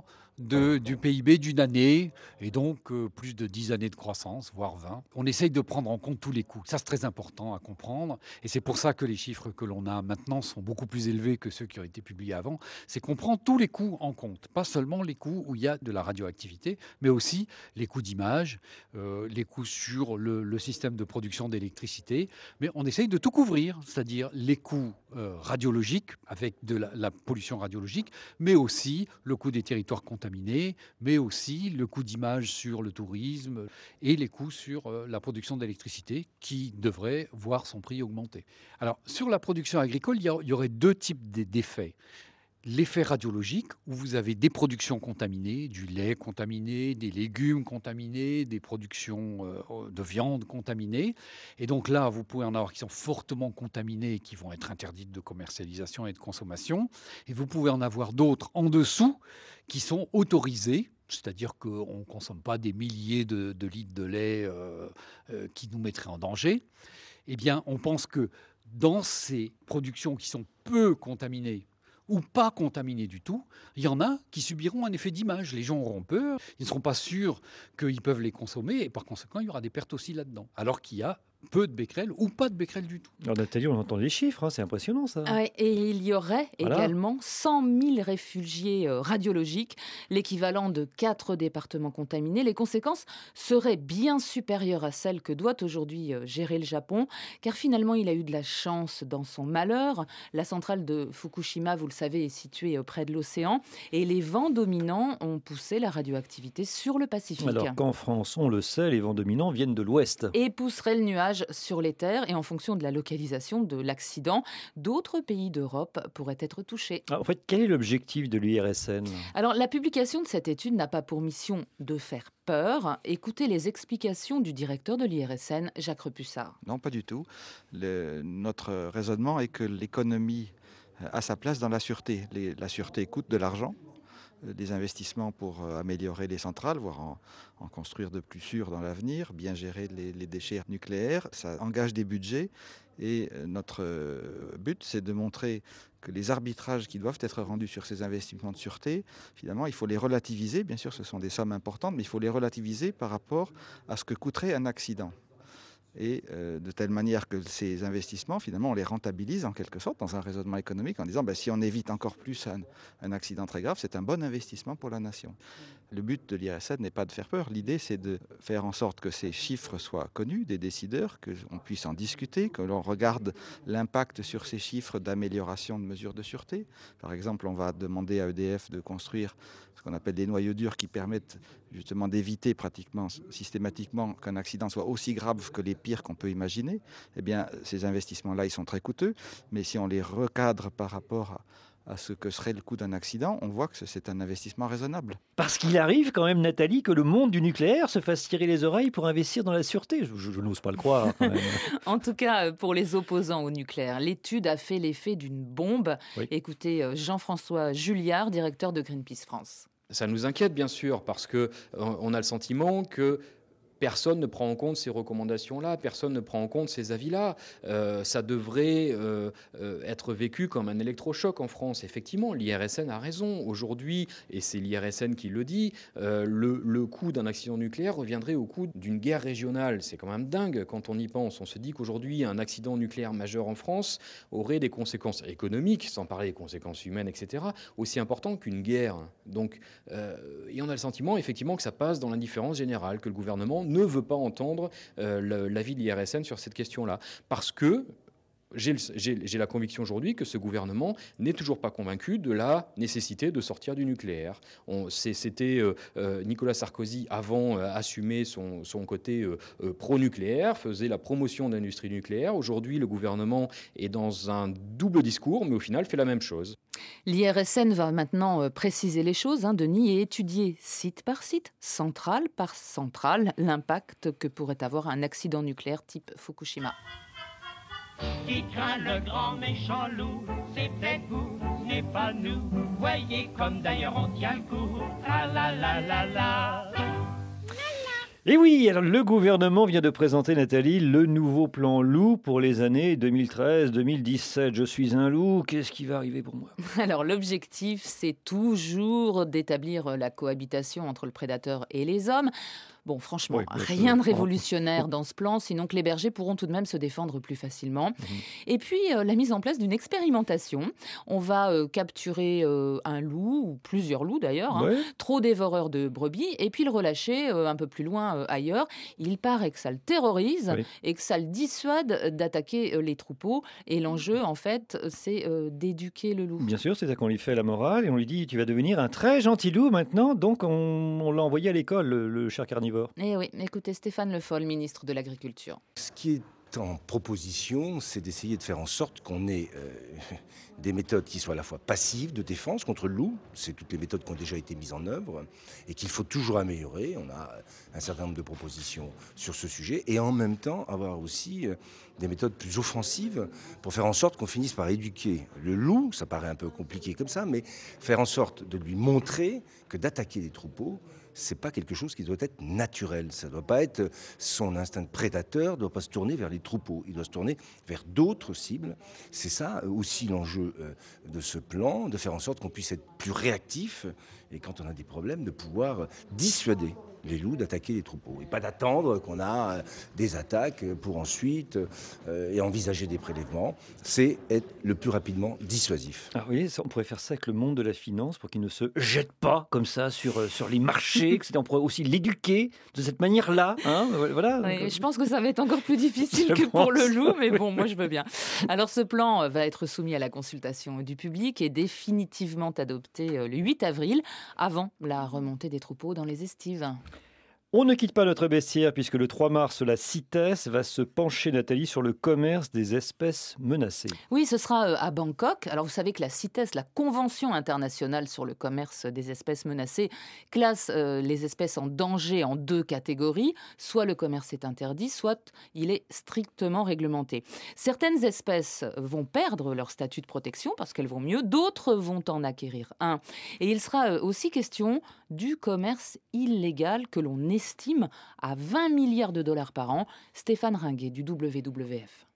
du PIB d'une année, et donc plus de 10 années de croissance, voire 20. On essaye de prendre en compte tous les coûts. Ça, c'est très important à comprendre, et c'est pour ça que les chiffres que l'on a maintenant sont beaucoup plus élevés que ceux qui ont été publiés avant. C'est qu'on prend tous les coûts en compte, pas seulement les coûts où il y a de la radioactivité, mais aussi les coûts d'image, les coûts sur le système de production d'électricité, mais on essaye de tout couvrir, c'est-à-dire les coûts radiologiques, avec de la pollution radiologique, mais aussi le coût des territoires contaminés, mais aussi le coût d'image sur le tourisme et les coûts sur la production d'électricité qui devrait voir son prix augmenter. Alors, sur la production agricole, il y aurait deux types d'effets. L'effet radiologique, où vous avez des productions contaminées, du lait contaminé, des légumes contaminés, des productions de viande contaminées. Et donc là, vous pouvez en avoir qui sont fortement contaminés et qui vont être interdites de commercialisation et de consommation. Et vous pouvez en avoir d'autres en dessous qui sont autorisées. C'est-à-dire qu'on ne consomme pas des milliers de litres de lait qui nous mettraient en danger. Eh bien, on pense que dans ces productions qui sont peu contaminées, ou pas contaminés du tout, il y en a qui subiront un effet d'image. Les gens auront peur, ils ne seront pas sûrs qu'ils peuvent les consommer, et par conséquent, il y aura des pertes aussi là-dedans. Alors qu'il y a peu de becquerels ou pas de becquerels du tout. Alors Nathalie, on entend les chiffres, c'est impressionnant ça. Ouais, et il y aurait également 100 000 réfugiés radiologiques, l'équivalent de 4 départements contaminés. Les conséquences seraient bien supérieures à celles que doit aujourd'hui gérer le Japon, car finalement il a eu de la chance dans son malheur. La centrale de Fukushima, vous le savez, est située près de l'océan, et les vents dominants ont poussé la radioactivité sur le Pacifique. Alors qu'en France, on le sait, les vents dominants viennent de l'ouest. Et pousseraient le nuage sur les terres, et en fonction de la localisation de l'accident, d'autres pays d'Europe pourraient être touchés. En fait, quel est l'objectif de l'IRSN ? Alors, la publication de cette étude n'a pas pour mission de faire peur. Écoutez les explications du directeur de l'IRSN, Jacques Repussard. Non, pas du tout. Notre raisonnement est que l'économie a sa place dans la sûreté. La sûreté coûte de l'argent. Des investissements pour améliorer les centrales, voire en construire de plus sûres dans l'avenir, bien gérer les déchets nucléaires. Ça engage des budgets et notre but, c'est de montrer que les arbitrages qui doivent être rendus sur ces investissements de sûreté, finalement, il faut les relativiser. Bien sûr, ce sont des sommes importantes, mais il faut les relativiser par rapport à ce que coûterait un accident. et de telle manière que ces investissements, finalement, on les rentabilise en quelque sorte dans un raisonnement économique en disant si on évite encore plus un accident très grave, c'est un bon investissement pour la nation. Le but de l'IRSN n'est pas de faire peur, l'idée c'est de faire en sorte que ces chiffres soient connus des décideurs, qu'on puisse en discuter, que l'on regarde l'impact sur ces chiffres d'amélioration de mesures de sûreté. Par exemple, on va demander à EDF de construire ce qu'on appelle des noyaux durs qui permettent justement d'éviter pratiquement systématiquement qu'un accident soit aussi grave que les pires qu'on peut imaginer. Eh bien, ces investissements-là, ils sont très coûteux, mais si on les recadre par rapport à ce que serait le coût d'un accident, on voit que c'est un investissement raisonnable. Parce qu'il arrive quand même, Nathalie, que le monde du nucléaire se fasse tirer les oreilles pour investir dans la sûreté. Je n'ose pas le croire quand même. En tout cas, pour les opposants au nucléaire, l'étude a fait l'effet d'une bombe. Oui. Écoutez Jean-François Julliard, directeur de Greenpeace France. Ça nous inquiète bien sûr parce qu'on a le sentiment que personne ne prend en compte ces recommandations-là, personne ne prend en compte ces avis-là. Ça devrait être vécu comme un électrochoc en France. Effectivement, l'IRSN a raison. Aujourd'hui, et c'est l'IRSN qui le dit, le coût d'un accident nucléaire reviendrait au coût d'une guerre régionale. C'est quand même dingue quand on y pense. On se dit qu'aujourd'hui, un accident nucléaire majeur en France aurait des conséquences économiques, sans parler des conséquences humaines, etc., aussi importantes qu'une guerre. Donc, et on a le sentiment, effectivement, que ça passe dans l'indifférence générale, que le gouvernement ne veut pas entendre l'avis de l'IRSN sur cette question-là. Parce que j'ai la conviction aujourd'hui que ce gouvernement n'est toujours pas convaincu de la nécessité de sortir du nucléaire. C'était Nicolas Sarkozy, avant, assumait son côté pro-nucléaire, faisait la promotion de l'industrie nucléaire. Aujourd'hui, le gouvernement est dans un double discours, mais au final fait la même chose. L'IRSN va maintenant préciser les choses, Denis, et étudier site par site, centrale par centrale, l'impact que pourrait avoir un accident nucléaire type Fukushima. Qui craint le grand méchant loup, c'est peut-être vous, ce n'est pas nous. Voyez comme d'ailleurs on tient le coup. Ah la la la la. Et oui, alors le gouvernement vient de présenter, Nathalie, le nouveau plan loup pour les années 2013-2017. Je suis un loup, qu'est-ce qui va arriver pour moi ? Alors l'objectif, c'est toujours d'établir la cohabitation entre le prédateur et les hommes. Bon, franchement, rien de révolutionnaire dans ce plan, sinon que les bergers pourront tout de même se défendre plus facilement. Et puis, la mise en place d'une expérimentation. On va capturer un loup, ou plusieurs loups d'ailleurs, trop dévoreurs de brebis, et puis le relâcher un peu plus loin ailleurs. Il paraît que ça le terrorise et que ça le dissuade d'attaquer les troupeaux. Et l'enjeu, en fait, c'est d'éduquer le loup. Bien sûr, c'est ça qu'on lui fait la morale, et on lui dit « tu vas devenir un très gentil loup maintenant », donc on l'a envoyé à l'école, le cher carnivore. Eh oui, écoutez Stéphane Le Foll, ministre de l'Agriculture. Ce qui est en proposition, c'est d'essayer de faire en sorte qu'on ait des méthodes qui soient à la fois passives de défense contre le loup, c'est toutes les méthodes qui ont déjà été mises en œuvre et qu'il faut toujours améliorer. On a un certain nombre de propositions sur ce sujet et en même temps avoir aussi des méthodes plus offensives pour faire en sorte qu'on finisse par éduquer le loup. Ça paraît un peu compliqué comme ça, mais faire en sorte de lui montrer que d'attaquer les troupeaux, c'est pas quelque chose qui doit être naturel. Ça doit pas être son instinct de prédateur, doit pas se tourner vers les troupeaux. Il doit se tourner vers d'autres cibles. C'est ça aussi l'enjeu de ce plan, de faire en sorte qu'on puisse être plus réactif et quand on a des problèmes, de pouvoir dissuader les loups d'attaquer les troupeaux. Et pas d'attendre qu'on a des attaques pour ensuite et envisager des prélèvements. C'est être le plus rapidement dissuasif. Ah oui, on pourrait faire ça avec le monde de la finance pour qu'il ne se jette pas comme ça sur les marchés, etc. On pourrait aussi l'éduquer de cette manière-là. Voilà. Oui, je pense que ça va être encore plus difficile que pour le loup, mais bon, moi je veux bien. Alors ce plan va être soumis à la consultation du public et définitivement adopté le 8 avril, avant la remontée des troupeaux dans les estives. On ne quitte pas notre bestiaire puisque le 3 mars, la CITES va se pencher, Nathalie, sur le commerce des espèces menacées. Oui, ce sera à Bangkok. Alors vous savez que la CITES, la Convention internationale sur le commerce des espèces menacées, classe les espèces en danger en 2 catégories. Soit le commerce est interdit, soit il est strictement réglementé. Certaines espèces vont perdre leur statut de protection parce qu'elles vont mieux, d'autres vont en acquérir un. Et il sera aussi question du commerce illégal que l'on estime à 20 milliards de dollars par an. Stéphane Ringuet du WWF.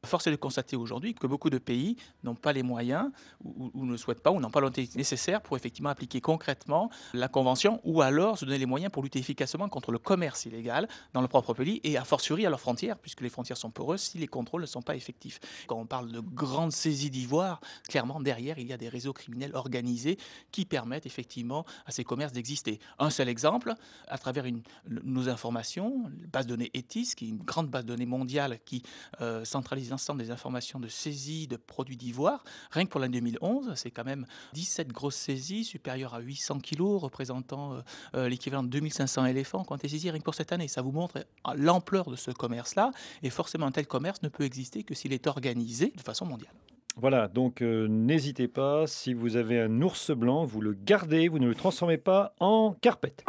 Force est de constater aujourd'hui que beaucoup de pays n'ont pas les moyens ou ne souhaitent pas ou n'ont pas l'autorité nécessaire pour effectivement appliquer concrètement la Convention ou alors se donner les moyens pour lutter efficacement contre le commerce illégal dans le propre pays et a fortiori à leurs frontières, puisque les frontières sont poreuses si les contrôles ne sont pas effectifs. Quand on parle de grandes saisies d'ivoire, clairement derrière il y a des réseaux criminels organisés qui permettent effectivement à ces commerces d'exister. Un seul exemple, à travers nos informations, la base de données ETIS, qui est une grande base de données mondiale qui centralise l'ensemble des informations de saisie de produits d'ivoire. Rien que pour l'année 2011, c'est quand même 17 grosses saisies supérieures à 800 kilos, représentant l'équivalent de 2500 éléphants qui ont été saisis rien que pour cette année. Ça vous montre l'ampleur de ce commerce-là. Et forcément, un tel commerce ne peut exister que s'il est organisé de façon mondiale. Voilà, donc n'hésitez pas, si vous avez un ours blanc, vous le gardez, vous ne le transformez pas en carpette.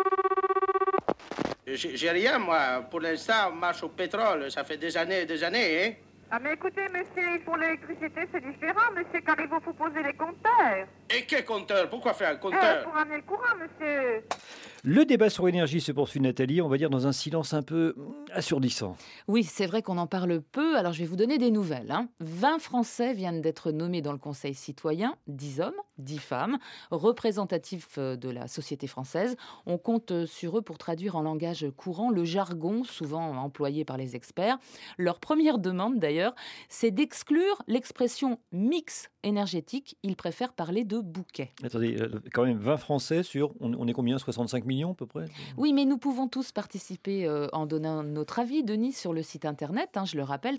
J'ai rien, moi. Pour l'instant, on marche au pétrole. Ça fait des années et des années, hein. Ah mais écoutez, monsieur, pour l'électricité, c'est différent, monsieur, car il faut poser les compteurs. Et quel compteur? Pourquoi faire un compteur? Pour amener le courant, monsieur. Le débat sur l'énergie se poursuit, Nathalie, on va dire dans un silence un peu assourdissant. Oui, c'est vrai qu'on en parle peu, alors je vais vous donner des nouvelles. 20 Français viennent d'être nommés dans le Conseil citoyen, 10 hommes, 10 femmes, représentatifs de la société française. On compte sur eux pour traduire en langage courant le jargon souvent employé par les experts. Leur première demande, d'ailleurs, c'est d'exclure l'expression mix énergétique. Ils préfèrent parler de bouquet. Attendez, quand même 20 Français sur, on est combien, 65 millions à peu près? Oui, mais nous pouvons tous participer en donnant notre avis, Denis, sur le site internet, je le rappelle,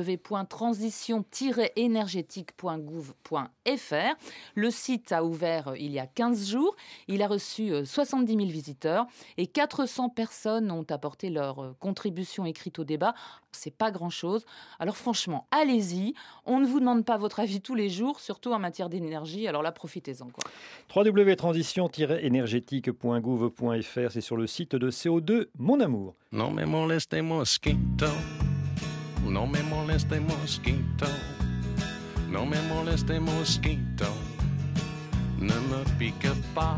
www.transition-énergétique.gouv.fr. Le site a ouvert il y a 15 jours. Il a reçu 70 000 visiteurs et 400 personnes ont apporté leur contribution écrite au débat. C'est pas grand-chose. Alors franchement, allez-y. On ne vous demande pas votre avis tous les jours, surtout en matière d'énergie. Alors là, profitez-en, quoi. www.transition-énergétique.gouv.fr, c'est sur le site de CO2 Mon Amour. No me moleste mosquito, no me moleste mosquito, no me moleste mosquito, ne me pique pas.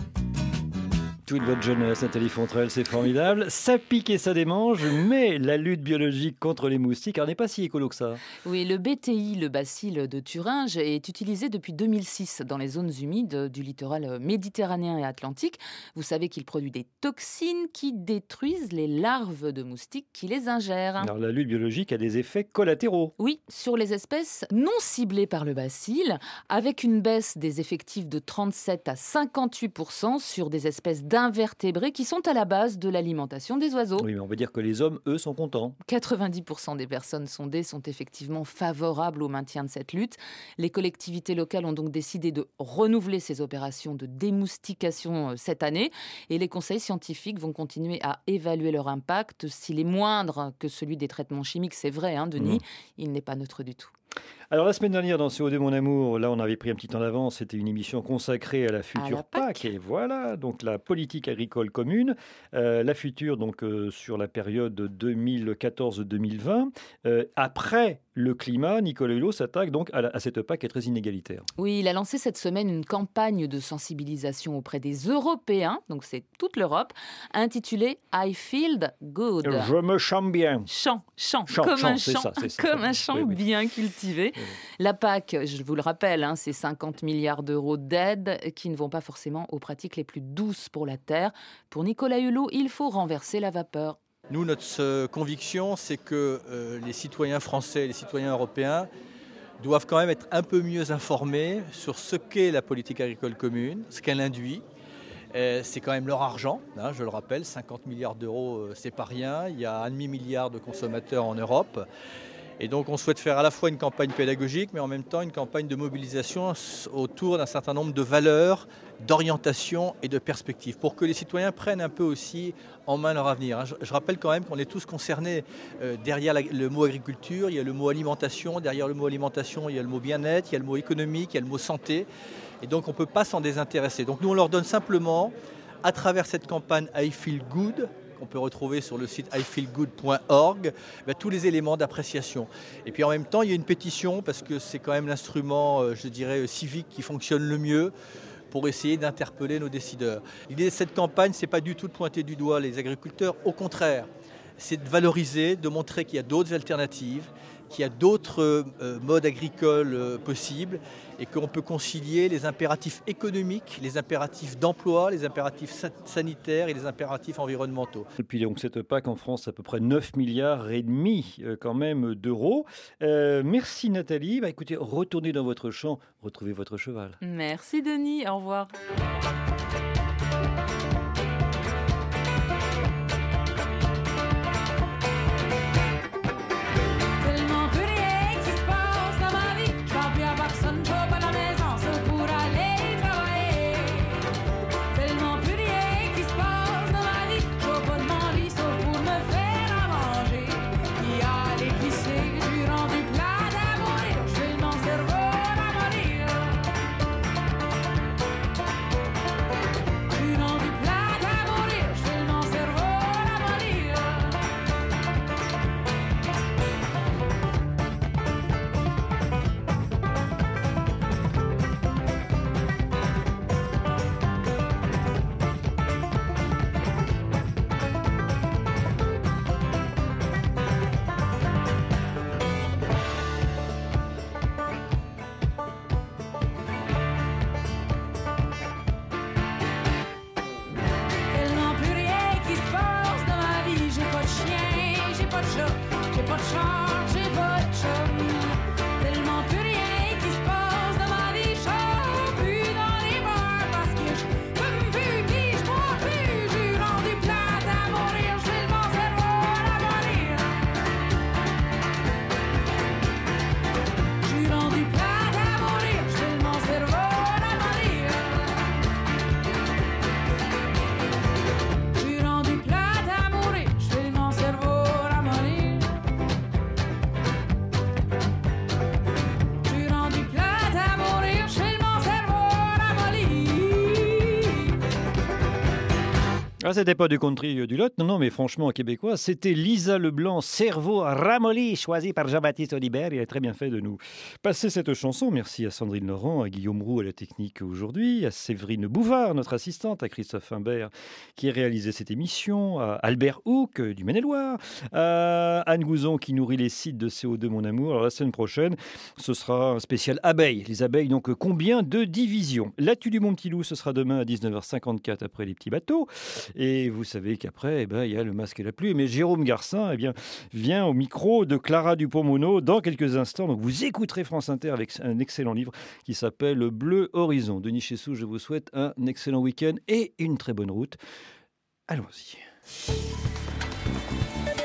Toute votre jeunesse, Nathalie Fontrelle, c'est formidable. Ça pique et ça démange, mais la lutte biologique contre les moustiques, elle n'est pas si écolo que ça. Oui, le BTI, le bacille de Thuringe, est utilisé depuis 2006 dans les zones humides du littoral méditerranéen et atlantique. Vous savez qu'il produit des toxines qui détruisent les larves de moustiques qui les ingèrent. Alors la lutte biologique a des effets collatéraux. Oui, sur les espèces non ciblées par le bacille, avec une baisse des effectifs de 37 à 58% sur des espèces d'invertébrés qui sont à la base de l'alimentation des oiseaux. Oui, mais on veut dire que les hommes, eux, sont contents. 90% des personnes sondées sont effectivement favorables au maintien de cette lutte. Les collectivités locales ont donc décidé de renouveler ces opérations de démoustication cette année et les conseils scientifiques vont continuer à évaluer leur impact. S'il est moindre que celui des traitements chimiques, c'est vrai, Denis, il n'est pas neutre du tout. Alors la semaine dernière dans CO2 Mon Amour, là on avait pris un petit temps d'avance, c'était une émission consacrée à la future PAC. Et voilà, donc la politique agricole commune, la future donc sur la période 2014-2020. Après le climat, Nicolas Hulot s'attaque donc à cette PAC qui est très inégalitaire. Oui, il a lancé cette semaine une campagne de sensibilisation auprès des Européens, donc c'est toute l'Europe, intitulée I Feel Good. Je me chante bien. Chant, comme un chant, comme un chant oui. Bien cultivé. Oui. La PAC, je vous le rappelle, c'est 50 milliards d'euros d'aide qui ne vont pas forcément aux pratiques les plus douces pour la terre. Pour Nicolas Hulot, il faut renverser la vapeur. Nous, notre conviction, c'est que les citoyens français et les citoyens européens doivent quand même être un peu mieux informés sur ce qu'est la politique agricole commune, ce qu'elle induit. C'est quand même leur argent, je le rappelle, 50 milliards d'euros, c'est pas rien. Il y a 1,5 milliard de consommateurs en Europe. Et donc on souhaite faire à la fois une campagne pédagogique, mais en même temps une campagne de mobilisation autour d'un certain nombre de valeurs, d'orientation et de perspectives, pour que les citoyens prennent un peu aussi en main leur avenir. Je rappelle quand même qu'on est tous concernés. Derrière le mot agriculture, il y a le mot alimentation. Derrière le mot alimentation, il y a le mot bien-être, il y a le mot économique, il y a le mot santé. Et donc on ne peut pas s'en désintéresser. Donc nous on leur donne simplement, à travers cette campagne I Feel Good, qu'on peut retrouver sur le site ifeelgood.org, tous les éléments d'appréciation. Et puis en même temps, il y a une pétition, parce que c'est quand même l'instrument, je dirais, civique qui fonctionne le mieux pour essayer d'interpeller nos décideurs. L'idée de cette campagne, ce n'est pas du tout de pointer du doigt les agriculteurs, au contraire, c'est de valoriser, de montrer qu'il y a d'autres alternatives, qu'il y a d'autres modes agricoles possibles et qu'on peut concilier les impératifs économiques, les impératifs d'emploi, les impératifs sanitaires et les impératifs environnementaux. Et puis donc cette PAC en France, à peu près 9 milliards et demi quand même d'euros. Merci Nathalie. Écoutez, retournez dans votre champ, retrouvez votre cheval. Merci Denis, au revoir. Ah, c'était pas du country du Lot, non, mais franchement québécois, c'était Lisa Leblanc, Cerveau ramolli, choisi par Jean-Baptiste Audibert. Il a très bien fait de nous passer cette chanson. Merci à Sandrine Laurent, à Guillaume Roux à la technique aujourd'hui, à Séverine Bouvard, notre assistante, à Christophe Imbert qui a réalisé cette émission, à Albert Houck du Maine-et-Loire, à Anne Gouzon qui nourrit les sites de CO2 Mon Amour. Alors la semaine prochaine, ce sera un spécial abeilles. Les abeilles, donc combien de divisions? L'actu du Mon Petit Loup, ce sera demain à 19h54 après les petits bateaux. Et vous savez qu'après, il y a le masque et la pluie. Mais Jérôme Garcin vient au micro de Clara Dupont-Mono dans quelques instants. Donc vous écouterez France Inter avec un excellent livre qui s'appelle Bleu Horizon. Denis Chessou, je vous souhaite un excellent week-end et une très bonne route. Allons-y.